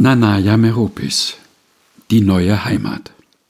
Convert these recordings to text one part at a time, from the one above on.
Nanaya Meropis, die neue Heimat.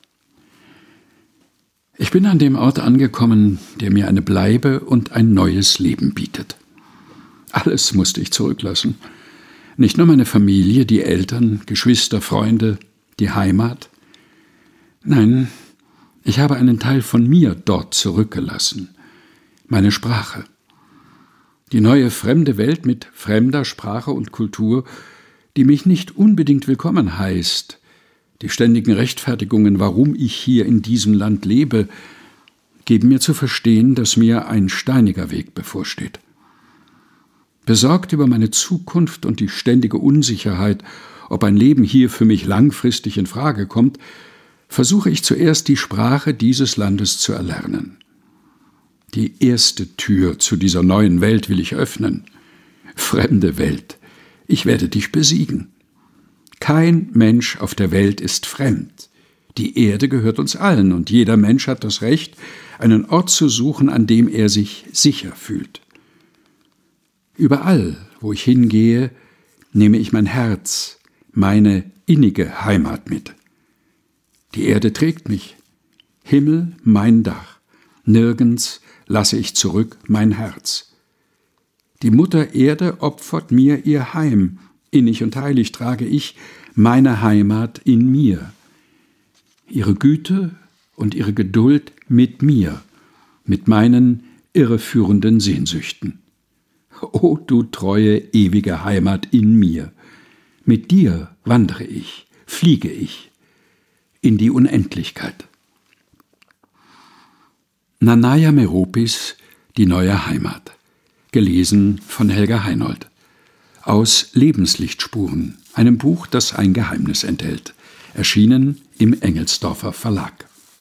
Ich bin an dem Ort angekommen, der mir eine Bleibe und ein neues Leben bietet. Alles musste ich zurücklassen. Nicht nur meine Familie, die Eltern, Geschwister, Freunde, die Heimat. Nein, ich habe einen Teil von mir dort zurückgelassen. Meine Sprache. Die neue fremde Welt mit fremder Sprache und Kultur, die mich nicht unbedingt willkommen heißt, die ständigen Rechtfertigungen, warum ich hier in diesem Land lebe, geben mir zu verstehen, dass mir ein steiniger Weg bevorsteht. Besorgt über meine Zukunft und die ständige Unsicherheit, ob ein Leben hier für mich langfristig in Frage kommt, versuche ich zuerst die Sprache dieses Landes zu erlernen. Die erste Tür zu dieser neuen Welt will ich öffnen. Fremde Welt, ich werde dich besiegen. Kein Mensch auf der Welt ist fremd. Die Erde gehört uns allen und jeder Mensch hat das Recht, einen Ort zu suchen, an dem er sich sicher fühlt. Überall, wo ich hingehe, nehme ich mein Herz, meine innige Heimat mit. Die Erde trägt mich, Himmel mein Dach, nirgends lasse ich zurück mein Herz. Die Mutter Erde opfert mir ihr Heim, innig und heilig trage ich meine Heimat in mir. Ihre Güte und ihre Geduld mit mir, mit meinen irreführenden Sehnsüchten. O du treue, ewige Heimat in mir, mit dir wandere ich, fliege ich in die Unendlichkeit. Nanaya Meropis, die neue Heimat. Gelesen von Helga Heinold. Aus Lebenslichtspuren, einem Buch, das ein Geheimnis enthält. Erschienen im Engelsdorfer Verlag.